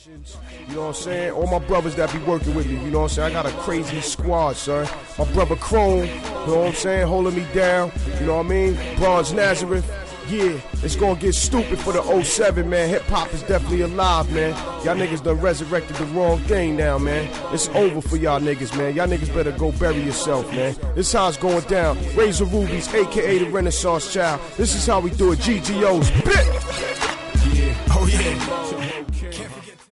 You know what I'm saying? All my brothers that be working with me, you know what I'm saying? I got a crazy squad, son. My brother Chrome, you know what I'm saying? Holding me down, you know what I mean? Bronze Nazareth. Yeah, it's gonna get stupid for the 07, man. Hip-hop is definitely alive, man. Y'all niggas done resurrected the wrong thing now, man. It's over for y'all niggas, man. Y'all niggas better go bury yourself, man. This is how it's going down. Razor Rubies, a.k.a. the Renaissance Child. This is how we do it. GGOs, bitch!